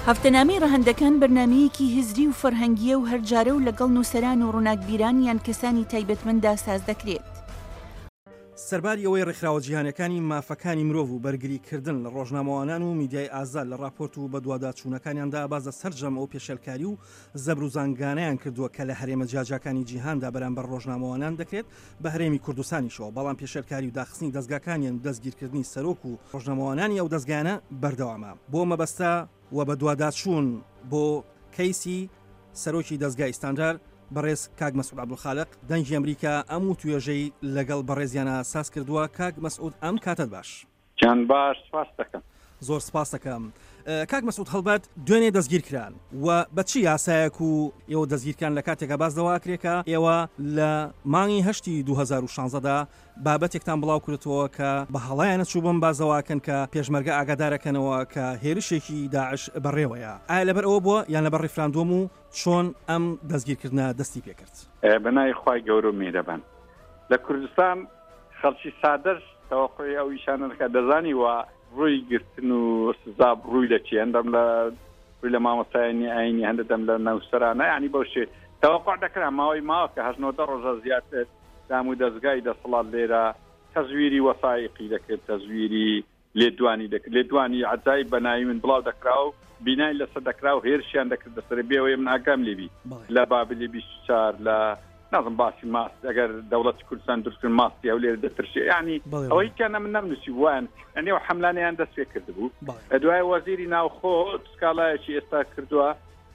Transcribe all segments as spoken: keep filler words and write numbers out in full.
هەفتەنامەی ڕەهەندەکان بەرنامەیەکی هزری و فەرهەنگیە و هەرجارە و لەگەڵ نووسەران و ڕووناکبیران یان کەسانی تایبەتمەندا ساز دەکرێت. سەرباری ئەوەی ڕێکخراوە جیهانەکانی مافەکانی مرۆڤ و بەرگریکردن لە ڕۆژنامەوانان و میدیای ئازاد لە راپۆرت و بە دوواداچوونەکانیاندا بازە سەررجەم ئەو پێشەلکاری و زەبر و زانگانەیان کردووە کە لە هەرێمە جیاجاکانی جیهاندا بەرامبەر ڕۆژنامەوانان دەکرێت بە هەرێمی کوردستانیشەوە، بەڵام پێشەلکاری و داخستنی دەستگاکانیان دەستگیرکردنی سەرۆک و ڕۆژنامەوانانی ئەو دەستگانە بەردەوامە بۆ مەبەستە و بە دوواداچوون بۆ کەیسی سەرۆکی دەستگای ستاندار بەڕێز کاک مەسعود عەبدولخالق دەنگی ئەمریکا ئەم و توێژەی لەگەڵ بەڕێزیانە ساز کردووە. کاک مەسعود ئەم کاتت باش. جان باش، سپاس دەکەم. زۆر سپاس دەکەم. کاک مەسعود هەڵبەت دوێنێ دەستگیرکران و بە چی یاسایەک و ئێوە دەستگیرکان لە کاتێکە باز دەواکرێکە ئێوە لە مانگی هەشتی دوو هەزار و شانزەدا بابەتێکتان بڵاو کردەوە کە بە هەڵایانە چوو بم بازەواکەن کە پێشمەرگە ئاگادارەکەنەوە کە هێرشێکی داعش بەڕێوەیە. ئایا لەبەر ئەوە بووە یان لەبەر ڕێفراندۆم و چۆن ئەم دەستگیرکردنە دەستی پێکرد؟ بەنای خوای گەورە و میهرەبان لە کوردستان خەڵکی سادەر تەوەقعی ئەو ئیشانەکە دەزانی و ڕووی گرتن و سزاب ڕووی لە چی هەندەم لە ڕووی لە مامۆستایانی ئاینی هەندەدەم لە ناوسەرانە ینی بەو شێ تەوەقع دەکرا ماوەی ماوە کە هەژنۆدە ڕۆژە زیاتر دام و دەستگای دەسەڵات لێرە تەزویری وەسایقی دەکرد، تەزویری لێدوانی دەکرد، لێدوانی عجایب بەناوی من بڵاو دەکرا و بینای لەسەر دەکرا و هێرشیان دەکرد بەسەر بێەوەی من ئاگام لێبی لە بابلی بیست و چوار لە نازم باسی ماست ئەگەر دەوڵەتی کوردستان دروستکردن ماستی ئەو لێرە دەترسێ ینی ئەوەی کەنە من نەمنووسی وان ئەنێ و حەملانیان دەست پێ کردبوو. دوای وەزیری ناوخۆ سکاڵایەکی ئێستا کردووە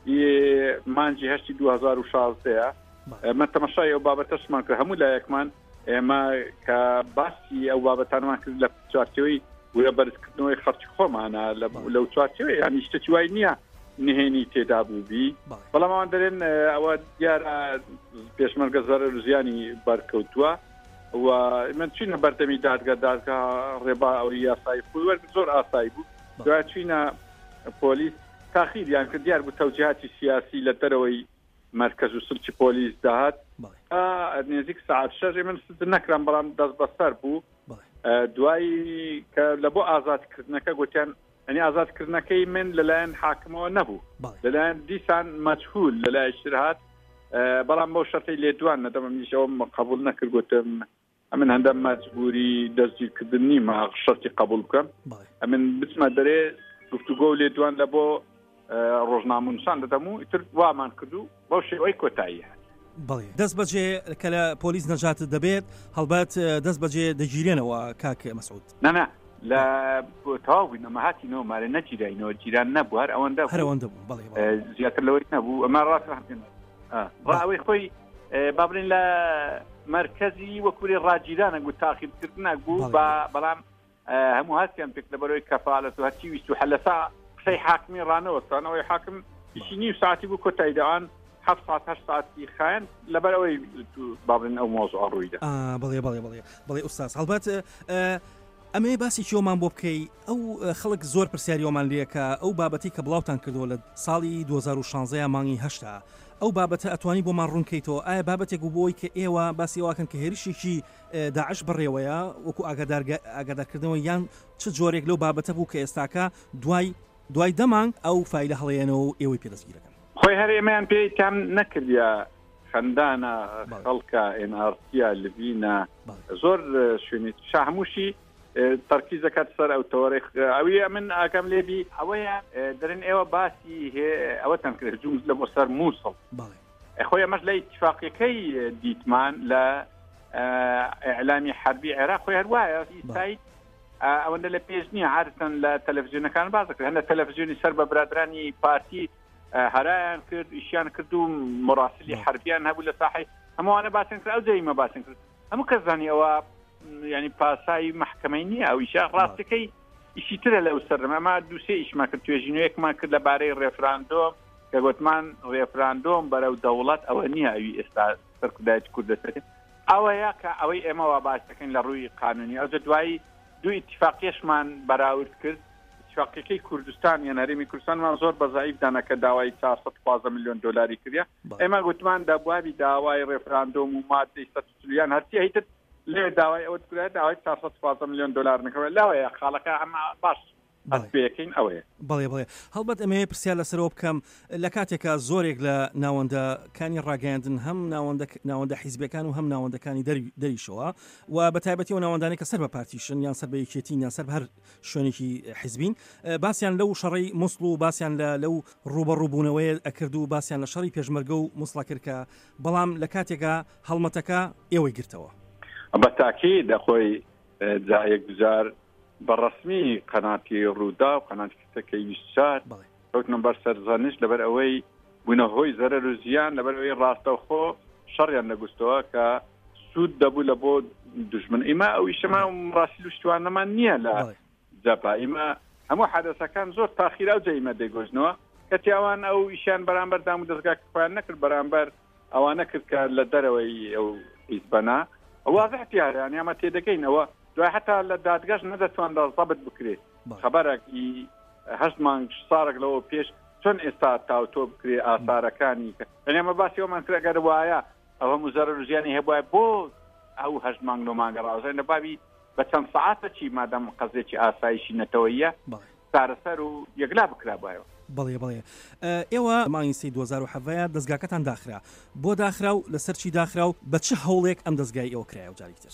مانجی هەشتی دوو هەزار و شازدەیە من تەماشای ئەو بابەتەشمان کرد هەموو لایەکمان ئێمە کە باسی ئەو بابەتانمان کرد لە چوارچێوەی وە بەرزکردنەوەی خەرچی خۆمانە لەو چوارچێوەی ینی شتێکی وای نییە نهێنی تێدا بووبی، بەڵام ئەوان دەرێن ئەوە دیارە پێشمەرگە زەرەر و زیانی بەرکەوتووە و من چینە بەردەمی دادگا دادگا ڕێبا ئەوەی یاسایی خودوەرگ زۆر ئاسایی بوو. دوای چینە پۆلیس تاخیریان کرد دیار بوو تەوجیهاتی سیاسی لە دەرەوەی مرکز و سلکی پۆلیس داهات نێزیک ساعت شەژ من سزن نەکران بەڵام دەست بەسەر بوو. دوایی کە لە بۆ ئازادکردنەکە گوتیان ئەنی ئازادکردنەکەی من لەلایەن حاکمەوە نەبوو، لەلایەن دیسان مەجهول لەلای شرهات، بەڵام بۆ شەرطی لێدوان نەدەمە میشەوە قبول نەکرد گوتم ئەمن هەندە مەجبوری دەستگیرکردن نیمە شەرطی قبول بکەم ئەمن بچمە دەرێ گفتوگۆ و لێدوان لە بۆ ڕۆژنامەنووسان دەدەم و ئیتر وامان کردو بەو شێوەی کۆتایی هات. بەڵێ دەست بەجێ کە لە پۆلیس نەجات دەبێت هەڵبەت دەست بەجێ دەگیرێنەوە کاک مەسعود؟ نەنا لە تەواوی نەمەهاتینەوە مارە نەگیرینەوە جیران نەبوو هەر ئەوەندە هەرەوەندە بوو بەڵێ زیاتر لەوەی نەبوو ئەمە ڕاست ڕاوەی خۆی بابرین لە مرکزی وەکوری ڕاجیرانە گوت تاقیبکردنە بوو بەڵام هەموو هاتیان پێک لەبەرەوەی کەفالەت و هەرچی ویست و هەلەسا قسەی حاکمی ڕانەوەستانەوەی حاکم ئیشی ساعتی بوو کۆتایی دەوان هەفت ساعت هەشت ساعتی خایەن لەبەرەوەی بابرین ئەو مۆزوع ڕوویدا. بەڵێ بەڵێ بەڵێ بەڵێ ئوستاز هەڵبەت ئەمێ باسی چیۆمان بۆ بکەی ئەو خەڵک زۆر پرسیاریۆمان لێکە ئەو بابەتی کە بڵاوتان کردەوە لە ساڵی دوو هەزار و شانزە مانگی هەشتا ئەو بابەتە ئەتوانی بۆمان ڕوونکەیتەوە ئایا بابەتێک بۆی کە ئێوە باسی واکەن کە هێرشێکی داعش بڕێوەیە وەکو ئاگادارکردنەوە یان چ جۆرێک لەو بابەتە بوو کە ئێستاکە دوای دوای دەمانگ ئەو فایلە هەڵەیەنەوە و ئێوەی پێدەستگیرەکەن خۆی هەر ئێمەیان پێی تام نەکردیا خەندانە خەڵکە ئێن ئارسیا لڤینە زۆر شوێنی شاهموشی تەرکیز دەکات سەر ئەو تۆڕێک ئەوەیە من ئاکەم لێبی ئەوەیە دەرن ئێوە باسی ئەوەتان کرد جومز لە بۆ سەر مووسڵ خۆی ئەمەش لە ئیتفاقیەکەی دیتمان لە ئیعلامی حربی عێراق خۆی هەروایە ئیسایی ئەوەندە لە پێش نییە عادەتەن لە تەلەڤیزیۆنەکان باز دەکرد هەندە تەلەڤیزیۆنی سەر بە برادرانی پارتی هەرایان کرد ئیشیان کرد و مراسلی حربیان هەبوو لە ساحەی هەمووانە باسن کرد ئەو جەیمە باسن کرد هەموو کەس زانی ئەوە ینی پاسایی محکمەی نییە ئەو ئیشا ڕاستەکەی ئیشی ترە لەو سەرم ئەمە دووسێ ئیشمان کرد توێژینەیەکمان کرد لەبارەی ڕێفراندۆم کە گوتمان ڕێفراندۆم بەرەو دەوڵەت ئەوە نییە ئەوی ئێستا سەرکردایەتی کوردستان ئەوەیە کە ئەوەی ئێمەوە باس دەکەین لە ڕووی قانونی ئەوجە دوایی دوو ئیتفاقیەشمان بەراورد کرد ئیتفاقیەکەی کوردستان یان هەرێمی کوردستانمان زۆر بەزایف دانا کە داوای چوار سەد و پانزە میلیۆن دۆلاری کردیا ئێمە گوتمان دەبواری داوای ڕێفراندۆم و مادەی سەد و چلیان هەرچی هەیتر لێ داوای ئەوە کرد داوای چوار سەد و پانزە میلیۆن دۆلار نکەوێت لەوەیە خاڵەکە ئەمە باش ئەسپێکەین ئەوەیە. بەڵێ بڵێ هەڵبەت ئەمێ پرسیار لەسەرەوە بکەم لە کاتێکە زۆرێک لە ناوەندەکانی ڕاگەاندن هەم ناوەندە حیزبەکان و هەم ناوەندەکانی دەریشەوە و بە تایبەتی و ناوەندانی کە سەر بە پارتیشن یان سەر بە یەکێتین یان سەر هەر شوێنێکی حیزبین باسییان لەو شەڕی مووسڵ و باسییان لەو ڕوبەڕووبوونەوەی ئەکرد و باسییان لە شەڕی پێشمەرگە و مووسڵا کرد کە بەڵام لە کاتێکە هەڵمەتەکە ئێوەی گرتەوە. بە تاکید دەخۆی جایەک گوزار بەڕسمی قەناتی ڕوودا و قەناتی کتەکەی ویسچار کەوتنە بەر سەرزانش لەبەر ئەوەی بوونە هۆی زەرەر و زیان لەبەر ئەوەی ڕاستەوخۆ شەڕیان نەگوستەوە کە سوود دەبوو لە بۆ دوژمن ئیما ئەوی شەما ڕاستی لوشتوانەمان نییە لە جەپا ئیمە هەموو حادەسەکان زۆر تاخیرا و جەیمە دەیگۆژنەوە کە تیاوان ئەو ئیشیان بەرامبەر دام و دەستگاکەیان نەکرد بەرامبەر ئەوانە کرد کە لە دەرەوەی ئەو حیزبەنا واضح دیارە ئەمە تێدەگەین ئەوە دوای حتا لە دادگەش نەدەتوانێت ضەبط بکرێت خەبەرێکی هەشت مانگ ساڵێک لەوە پێش چۆن ئێستا تاوتۆ بکرێ ئاسارەکانی ئەمە باسی ئەومان کرد ئەگەر وایە ئەوە مزەرەر و ژیانی هەبووە بۆ ئەو هەشت مانگ لە مانگە ڕازێن لە بابی بە چەند سەعاتە چی مادەم قەزێکی ئاسایشی نەتەوەیە سارەسەر و یەکلا بکرابایەوە. بەڵێ بڵێ ئێوە مانگی سی دوو هەزار و سەڤە دەستگاکەتان داخرا بۆ داخرا و لەسەر چی داخرا و بە چه هەوڵێک ئەم دەستگای ئێوە کرایە و جاریتر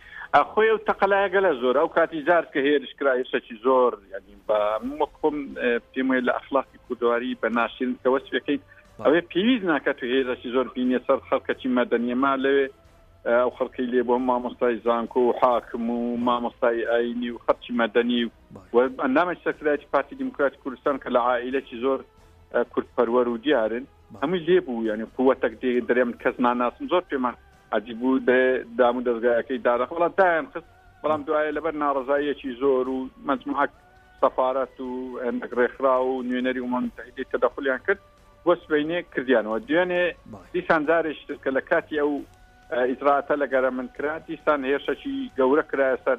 خۆی و تەقەلایەگە لە زۆر ئەو کاتی جار کە هێرش کرا هێرشێکی زۆر ینی بە مۆکم پێم وایە لە ئەخلاقی کوردواری بە ناشرین کە وەسفەکەی ئەوێ پێویست ناکات و هێرشی زۆر بینێ سەر خەڵکەکی مەدەنیەما لەوێ ئەو خەڵکەی لێ بۆ مامۆستای زانکۆ و حاکم و مامۆستای ئاینی و خەڵکی مەدەنی و ئەندامەی سەکرایەتی پارتی دیموکراتی کوردستان کە لە عائیلەکی زۆر کوردپەروەر و دیارن هەمووی لێ بوو ینی قووەتێک دێ دەرێ من کەس ناناسم زۆر پێمان عجیب بوو دام و دەستگایەکەی داڕە وڵات دایان خست بەڵام دوایە لەبەر ناڕزاییەکی زۆر و مجموعەک سەفارەت و هەندێک ڕێکخرا و نوێنەری ئومەمی متحیدەی تەدەخلیان کرد بۆ سبەینێ کردیانەوە دوێنێ دیسان جارێک کە لە کاتی ئەو ئیجراتە لەگەرە من کرا دیسان هێرشێکی گەورە کرایە سەر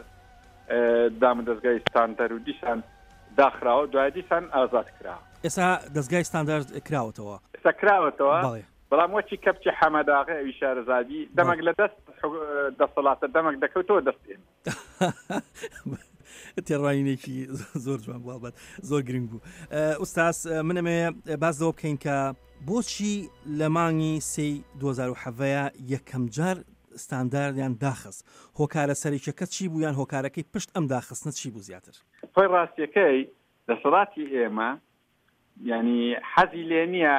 دام و دەستگای ستاندەر و دیسان داخراوە دوای دیسان ئازاد کرا. ئێستا دەستگای ستاندەرد کراوەتەوە ئێستا کراوەتەوە بەڵام وەچی کەپچی حەمەداغی ئەوی شارەزادی دەمەک لە دەست دەسەڵاتە دەمەک دەکەوتەوە دەستێن تێڕوانینێکی زۆر جوان بابەت زۆر گرنگ بوو. ئوستاس منەمێ باس دەوە بکەین کە بۆچی لە مانگی سی دوو هەزار و سەڤە یەکەم جار ستانداردیان داخست هۆکارە سەرێکەکە چی بوو یان هۆکارەکەی پشت ئەم داخستنە چی بوو زیاتر؟ خۆی ڕاستیەکەی دەسەڵاتی ئێمە ینی حەزی لێ نییە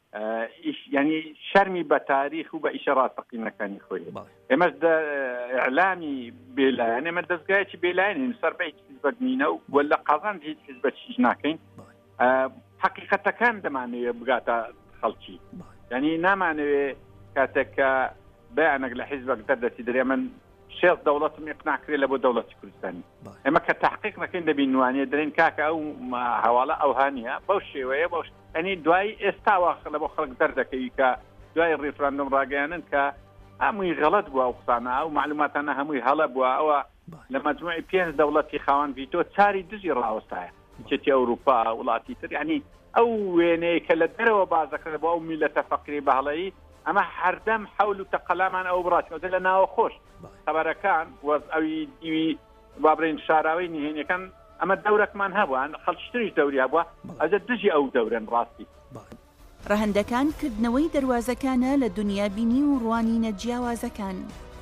ینی شەرمی بە تاریخ و بە ئیشە ڕاستەقینەکانی خۆی ئێمەش ئیعلامی بێلایەن ئێمە دەستگایەکی بێلایەنین سەر بە هیچ حیزبەک نینە و وەلا قەزان هیچ حیزبەتیش ناکەین حەقیقەتەکان دەمانەوێت بگاتە خەڵکی ینی نامانەوێ کاتێککە بەیانێک لە حیزبەک دەردەچی دەرێ من شێخ دەوڵەتم ئیقناع کرێ لە بۆ دەوڵەتی کوردستانی ئێمە کە تحقیق نەکەین دەبینوانێ دەرێن کاکە ئەو هەواڵە ئەو هانیە بەو شێوەیە بەو ئەنی دوای ئێستاوە لە بۆ خەڵک دەردەکەوی کە دوای ڕێفراندۆم ڕاگەیانن کە هەمووی غەڵەت بووە ئەو قسانە ئەو معلوماتانە هەمووی هەڵە بووە ئەوە لە مەجموعی پێنج دەوڵەتی خاوەن ڤیتۆ چاری دژی ڕاوەستایە چێتی ئەوروپا وڵاتی تر ینی ئەو وێنەیە کە لە دەرەوە بازەکرد بۆ ئەو میلەتە فەقیری بەهەڵەیی ئەمە هەردەم حەول و تەقەلامان ئەو بڕاتەوە لە ناوە خۆش خەبەرەکان وەز ئەوی دیوی بابرین شاراوی نهێنیەکان ئەمە دەورەکمان هەبووە خەڵکیتریش دەوری هەبووە ئەجە دژی ئەو دەورن ڕاستی ڕەهەندەکان کردنەوەی دەواازەکانە لە دنیا بینی و ڕوانینە جیاوازەکان.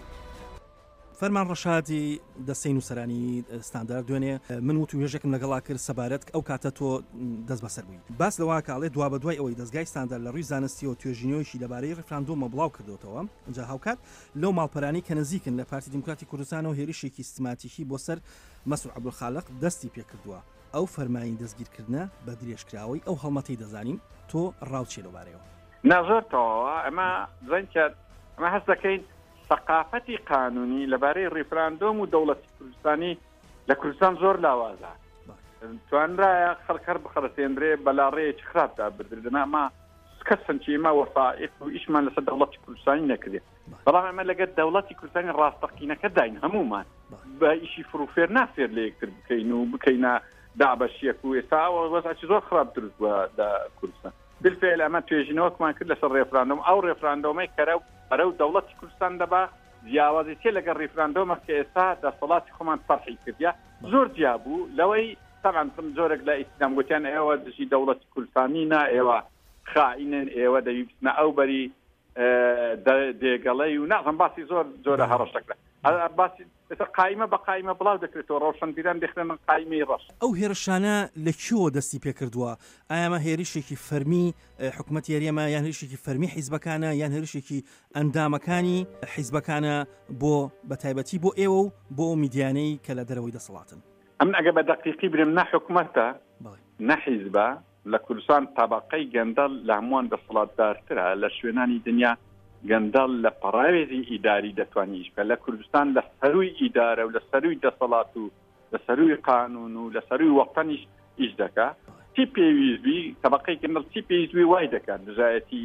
فەرمان ڕەشادی دەستەی نووسەرانی ستاندارد دوێنێ من و توێژێکم لەگەڵا کرد سەبارەت ئەو کاتە تۆ دەست بەسەر بووی باس لەوا کاڵێ دوا بە دوای ئەوەی دەستگای ستاندارد لە ڕووی زانستی و توێژینەوەیشی لەبارەی ڕفراندۆمە بڵاو کردوتەوە اینجا هاوکات لەو ماڵپەرانی کە نزیکن لە پارتی دیموکراتی کوردستان و هێرشێکی سیستماتیکی بۆ سەر مەسعود عەبدولخالق دەستی پێکردووە ئەو فەرمانی دەستگیرکردنە بە درێژکراوەی ئەو هەڵمەتەی دەزانین تۆ ڕاوچێ لەبارەیەوە نەزۆرتەوە ئەمە زەنکات ئەمە هەست دەکەین ثقافەتی قانونی لەبارەی ڕێفراندۆم و دەوڵەتی کوردستانی لە کوردستان زۆر لاوازە توانرایە خەڵکەر بخەرسێنرێ بەلاڕێیەکی خراپدا بردردنا ئەمە کەسنچیمە وەسائق و ئیشمان لەسەر دەوڵەتی کوردستانی نەکردێت بەڵام ئەمە لەگەر دەوڵەتی کوردستانی ڕاستەقینەکە داین هەمومان بە ئیشی فروفێر نافێر لە یەکتر بکەین و بکەینە دابەشیەک و ئێستا وەزعی زۆر خراپ دروست بووە لە کوردستان بالفعل ئەمە توێژینەوەکمان کرد لەسەر ڕێفراندۆم ئەو ڕێفراندۆمەی کەرە بەرەو دەوڵەتی کوردستان دەبا جیاوازی تێ لەگەڵ ڕێفراندۆمە کە ئێستا دەسەڵاتی خۆمان فەرحی کردیا زۆر جیا بوو لەوەی طبعا زۆرێک لە ئیسلام گوتیان ئێوە دژی دەوڵەتی کوردستانینە ئێوە خائینن ئێوە دەویستنە ئەو بەری دێگەڵەی و نازم باسی زۆر جۆرە هەڕەشەکە باسی قایمە بە قایمە بڵاو دەکرێتەوە ڕۆشنبیران دەخرێنن قایمەی ڕەش. ئەو هێرشانە لە کیۆ دەستی پێ کردووە؟ ئایامە هێرشێکی فەرمی حکوومەت یاریەمە یان هێرشێکی فەرمی حیزبەکانە یان هێرشێکی ئەندامەکانی حیزبەکانە بۆ بەتایبەتی بۆ ئێوە و بۆ میدیانەی کە لە دەرەوەی دەسەڵاتن؟ ئەمن ئەگە بە دەقیقی برم نە حکوومەتە نە حیزبە لە کوردستان تابقەی گەندەڵ لە هەمووان دەسەڵاتدارترە لە شوێنانی دنیا گەندەڵ لە پەڕاوێزی ئیداری دەتوانیش بکە لە کوردستان لە سەروی ئیدارە و لە سەروی دەسەڵات و لە سەروی قانون و لە سەروی وەقتەنیش ئیش دەکا چی پێویستبی تەبقەی گەندەڵ چی پێویستبی وای دەکات دژایەتی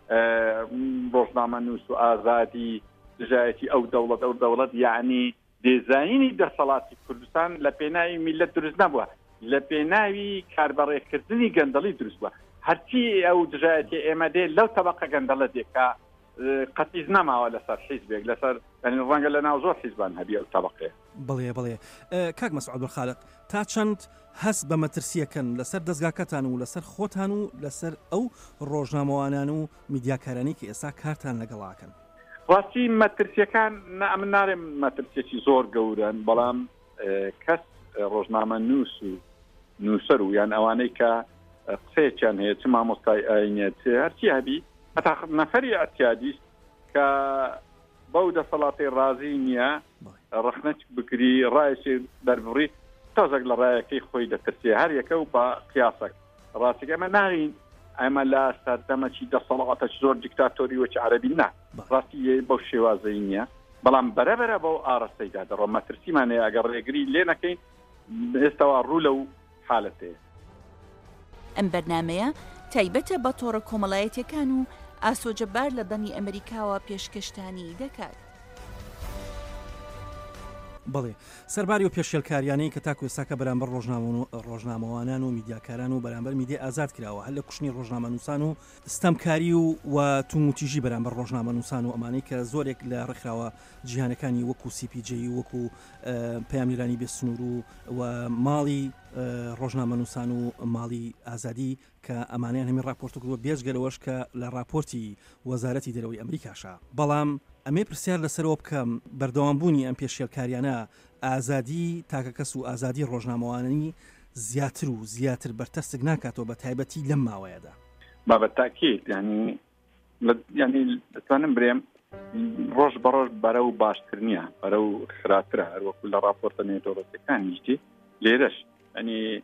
ڕۆژنامە نووس و ئازادی دژایەتی ئەو دەوڵەت ئەو دەوڵەت یعنی دێزانینی دەسەڵاتی کوردستان لە پێناوی میلەت دروست نەبووە لە پێناوی کاربەڕێکردنی گەندەڵی دروست بووە هەرچی ئەو دژایەتی ئێمە دێ لەو تەبقە گەندەڵە دێکا قەتیز نەماوە لەسەر حیزبێک لەسەر ڕەنگە لە ناو زۆر حیزبان هەبی ئەو تەبقەیە. بڵێ بڵێ کاک مەسعود عەبدولخالق تا چەند هەست بە مەترسیەکەن لەسەر دەستگاکەتان و لەسەر خۆتان و لەسەر ئەو ڕۆژنامەوانان و میدیاکارانی کە ئێستا کارتان لەگەڵاکەن؟ ڕاستی مەترسیەکان من نارێم مەترسیەکی زۆر گەورن بەڵام کەس ڕۆژنامە نووس و نووسەر و یان ئەوانەی کە قسەیەکیان هەیە چ مامۆستای ئاینێت هەرچی هەبی هەتا نەفەری ئەتیادیست کە بەو دەسەڵاتی ڕازی نییە ڕەخنەچ بکری ڕایشی دەربڕی تۆزێک لە ڕایەکەی خۆی دەترسێ هەر یەکە و بە قیاسەک ڕاستیکە ئەمە ناغین ئەمە لە سەردەمەکی دەسەڵاتە زۆر دیکتاتۆری وەکی عەرەبی نا ڕاستی بەو شێوازەی نییە بەڵام بەرەبەرە بەو ئاڕستەیدا دەڕۆ مەترسیمانەیە ئەگەر ڕێگری لێ نەکەین ئێستاوا ڕوو لەو حالەتەیە. ئەم بەرنامەیە تایبەتە بە تۆڕە کۆمەڵایەتیەکان و ئاسۆجەبار لە دەنی ئەمریکاوە پێشکەشتانی دەکات. بڵێ سەرباری و پێشێلکاریانەی کە تاکو ئێستاکە بەرامبەر ڕۆژنامەوانان و میدیاکاران و بەرامبەر میدیای ئازاد کراوە هەر لە کوشتنی ڕۆژنامە نووسان و ستەمکاری و و توموتیژی بەرامبەر ڕۆژنامە نووسان و ئەمانەی کە زۆرێک لە ڕێکخراوە جیهانەکانی وەکو سی پی جی وەکو پەیامنیرانی بێسنوور و و ماڵی ڕۆژنامە نووسان و ماڵی ئازادی کە ئەمانیان هەمی راپۆرت کردووە بێژگەلەوەش کە لە راپۆرتی وەزارەتی دەرەوەی ئەمریکاشە. بەڵام ئەمێ پرسیار لەسەرەوە بکەم بەردەوامبوونی ئەم پێشێلکاریانە ئازادی تاکە کەس و ئازادی ڕۆژنامەوانی زیاتر و زیاتر بەرتەستک ناکاتەوە بە تایبەتی لەم ماوەیەدا؟ با بەتاکید ینی ینی دەتوانم برێم ڕۆژ بەڕۆژ بەرە و باشتر نییە بەرە و خراترە هەروەکو لە راپۆرتە نێودەوڵەتیەکانیشتی لێرەش ئەنی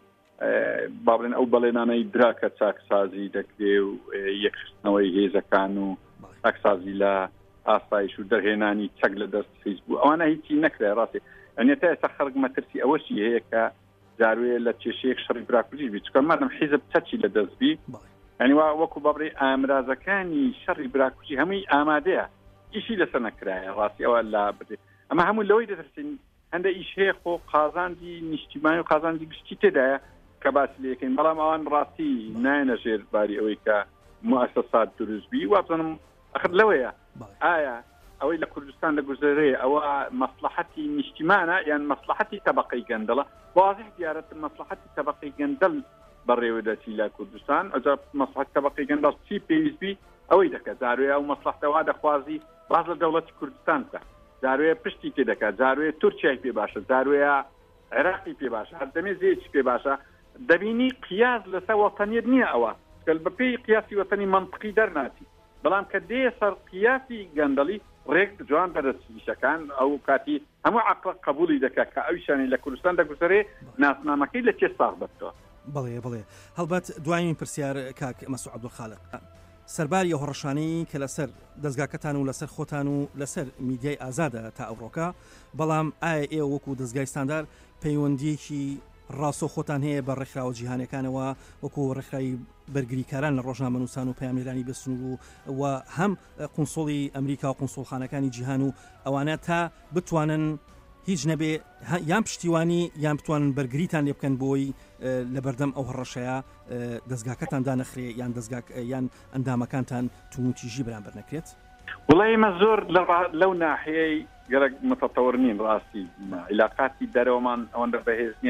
با بڵێن ئەو بەڵێنانەی دراکە چاکسازی دەکرێ و یەکخستنەوەی هێزەکان و چاکسازی لە ئاسایش و دەرهێنانی چەک لە دەست فیسبوو ئەوانە هیچی نەکرێ ڕاستی ئەنێ تا ئێستا خەڵک مەترسی ئەوەشی هەیە کە جاروێ لە کێشەیەک شەڕی براکوژی بی چکە مادەم حیزب چەکی لە دەستبی ینی وا وەکو بەبڕی ئامرازەکانی شەڕی براکوژی هەمووی ئامادەیە ئیشی لەسەر نەکرایە ڕاستی ئەوە لا بدێ ئەمە هەموو لەوەی دەترسین هەندە ئیش هەیە خۆ قازاندی نیشتیمانی و قازاندی گشتی تێدایە کە باسی لەکەین بەڵام ئەوان ڕاستی نایەنە ژێر باری ئەوەی کە موسسات دروستبی وابزانم ئەخر لەوەیە ئایا ئەوەی لە کوردستان لە گوزەرەیە ئەوە مەسلحەتی نیشتیمانە یان مەسلحەتی تەبەقەی گەندەڵە واضح دیارەت مەسلحەتی تەبەقەی گەندەڵ بەڕێوەدەچی لە کوردستان ئەجا مەسلحەتی تەبەقەی گەندەڵ چی پێویستبی ئەوەی دەکات جاروێ ئەو مەسلحەتەوە دەخوازی باز لە دەوڵەتی کوردستان بکە جاروێ پشتی تێ دەکات جاروێ تورکیای پێ باشە جاروێ عێراقی پێ باشە هەردەمێ زێکی پێ باشە دەبینی قیاس لەسەر وەتەنیەت نییە ئەوە بەپێی قیاسی وەتەنی منطقی دەرناتی بەڵام کە دێ سەر قیاسی گەندەڵی ڕێک جوان بەدەستیشەکان ئەو کاتی هەموو عەقڵ قبولی دەکات کە ئەویشانی لە کوردستان دەگوزارێ ناسنامەکەی لە چێ ساغ بەتەوە. بڵێ بڵێ هەڵبەت دوایین پرسیار کاک مەسعود عەبدولخالق سەرباری هەڕەشانەی کە لەسەر دەستگاکەتان و لەسەر خۆتان و لەسەر میدیای ئازادە تا ئەوڕۆکە بەڵام ئایا ئێوە وەکو دەستگای ستاندار پەیوەندیەکی ڕاستۆ خۆتان هەیە بە ڕێکخراوە جیهانەکانەوە وەکو ڕێکخراوی بەرگریکاران لە ڕۆژنامە نووسان و پەیامنیرانی بێسنوور و هەم قونسڵی ئەمریکا و قونسڵخانەکانی جیهان و ئەوانە تا بتوانن هیچ نەبێ یان پشتیوانی یان بتوانن بەرگریتان لێ بکەن بۆی لەبەردەم ئەو هەڕەشەیە دەستگاکەتان دانەخرێ یان دەستگاک یان ئەندامەکانتان توموتیژی بەرامبەر نەکرێت؟ وڵای ئێمە زۆر لەو ناحەیەی گەرەک متەتەوەر نین ڕاستی عیلاقاتی دەرەوەمان ئەوەندە بەهێز نییە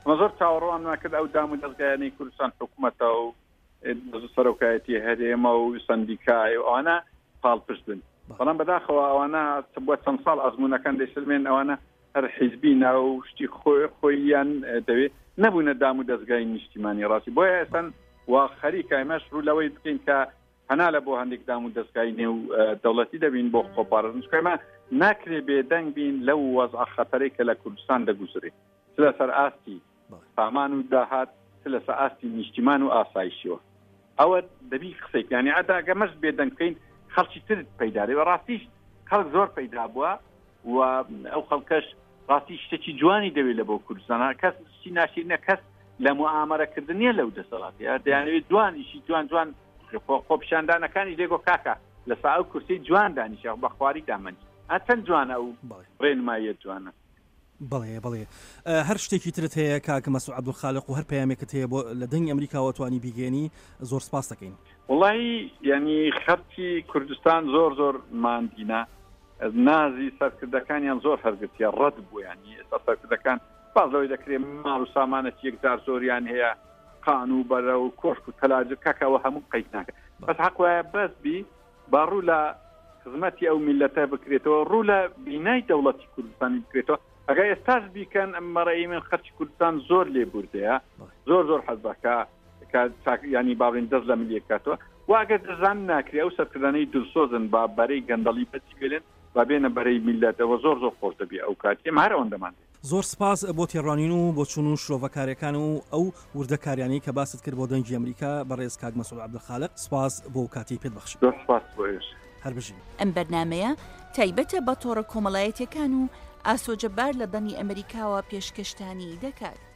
ئەمە زۆر چاوەڕوانمان کرد ئەو دام و دەستگایانەی کوردستان حکوومەتە و سەرۆکایەتی هەرێمە و سندیکای ئەوانە پاڵپشت بن بەڵام بەداخەوە ئەوانە بۆ چەند ساڵ ئەزمونونەکان دەیسلمێن ئەوانە هەر حیزبی ناو شتی خۆی خۆیان دەوێت نەبوونە دام و دەستگای نیشتیمانی ڕاستی بۆیە ئێستا وا خەریکایمەش ڕوو لەوەی بکەین کە هەنا لە بۆ هەندێک دام و دەستگای نێو دەوڵەتی دەبین بۆ خۆپارێزنەوە ناکرێ بێدەنگ بین لەو وەزع خەتەرەی کە لە کوردستان دەگوزرێت لەسەر ئاستی سامان و داهات لەسەر ئاستی نیشتیمان و ئاسایشیەوە ئەوە دەبی قسەیت یعنی ئەداگە مەش بێدەنگ بکەین خەڵکی ترت پەیدارێ و ڕاستیش خەڵک زۆر پەیدا بووە و ئەو خەڵکەش ڕاستی شتێکی جوانی دەوێت لە بۆ کوردستان کەس چی ناشرینە کەس لە موامەرەکردنیە لەو دەسەڵاتی دەیانەوێت جوانیشی جوان جوان خۆپیشاندانەکانی لێگۆ کاکە لە سا ئەو کورسی جوان دانیشە بەخواری دامەنی ئەچەند جوانە و ڕێنمایە جوانە بەڵێ بەڵێ هەر شتێکی ترت هەیە کاکە مەسوود عەبدولخالق و هەر پەیامێکت هەیە بۆ لە دەنگی ئەمریکاوە توانی بیگەێنی زۆر سپاس دەکەین. وڵی یعنی خەرکی کوردستان زۆر زۆر ماندینە نازی سەرکردەکانیان زۆر هەرگرتیە ڕەت بوو ینی ئێستا سەرکردەکان بازەوەی دەکرێت ماڵ و سامانەتی یەکجار زۆریان هەیە قان و بەرە و کۆشک و تەلاجە کاکەوە هەموو قەیت ناکە بەس حەقوایە بەس بی باڕوو لە خزمەتی ئەو میلەتە بکرێتەوە ڕوو لە بینای دەوڵەتی کوردستانی بکرێتەوە ئەگەر ئێستاش بیکەن ئەم مەڕەی من خەرکی کوردستان زۆر لێ بوردەیە زۆر زۆر حەزەکە ینی باڵین دەست لە ملیەکاتەوە واگە دەزان ناکرێ ئەو سەرکردانەی دڵسۆزن با بەرەی گەندەڵی بەچی بێنن با بێنە بەرەی میلەتەوە زۆر زۆر خۆش دەبێ ئەو کاتی ئێمە هەر ئەوەن دەمانێت. زۆر سپاس بۆ تێڕوانین و بۆ چون و شرۆڤەکاریەکان و ئەو وردەکاریانەی کە باست کرد بۆ دەنگی ئەمریکا بەڕێز کاک مەسوود عەبدولخالق سپاس بۆ کاتی پێت بەخشی. زۆر سپاس بۆیش. هەر بژین. ئەم بەرنامەیە تایبەتە بە تۆڕە کۆمەڵایەتیەکان و ئاسۆجەبار لە دەنگی ئەمریکاوە پێشکەشتانی دەکات.